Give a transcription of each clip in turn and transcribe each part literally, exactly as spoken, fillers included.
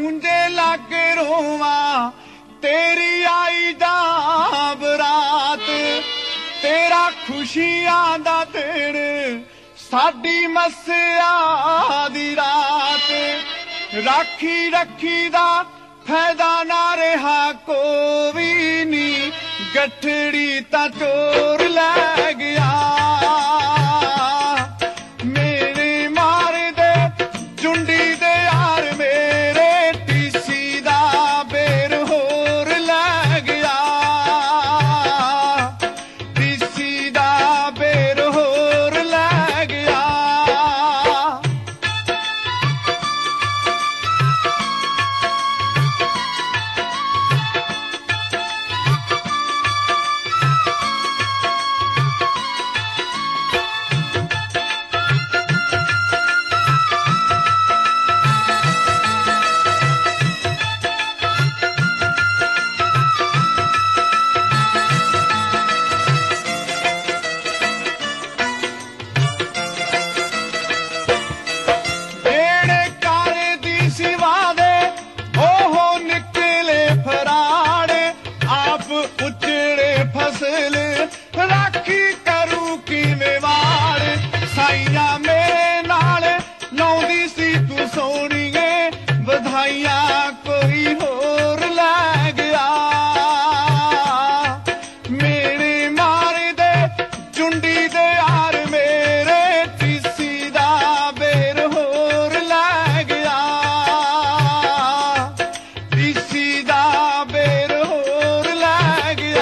ਖੁੰਝੇ ਲੱਗ ਰੋਵਾਂ तेरी आई जा बरात तेरा खुशियां दा दिन साडी मस्या दी रात राखी रखी दा फैदा ना रहा कोई नी गठड़ी ता चोर लै गया मेरे मार दे चुंडी दे यार मेरे टीसी दा बेर राखी करू की मेवाड़ साइया मेरे नाल लाउंदी सी तू सोहणीए बधाइयां कोई होर लै गया मेरे मार दे चुंडी दे यार मेरे टीसी दा बेर होर लै गया टीसी दा बेर होर लै गया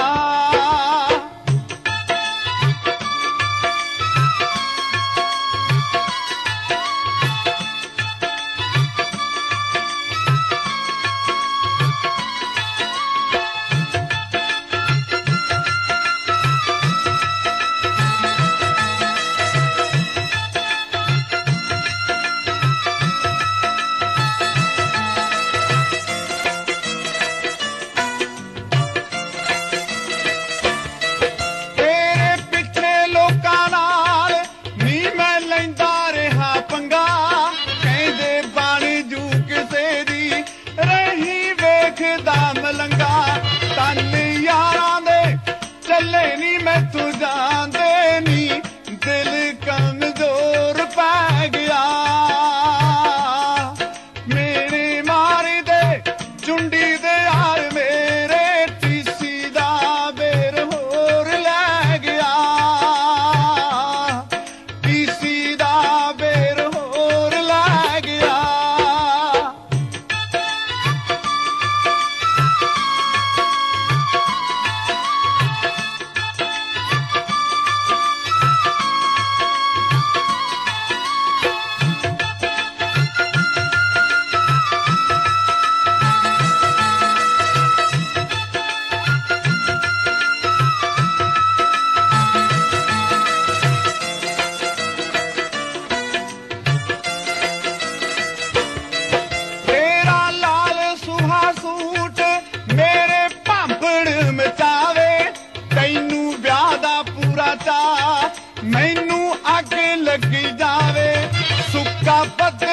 मलंगा तन यारां दे चले नी मैं तू जांदे नी दिल कमजोर पै गया मेरे मार दे चुंडी दे यार मेरे टीसी दा बेर होर लै गया टीसी दा बेर होर लै गया मैनू अग लगी जावे सुक्का पत्ता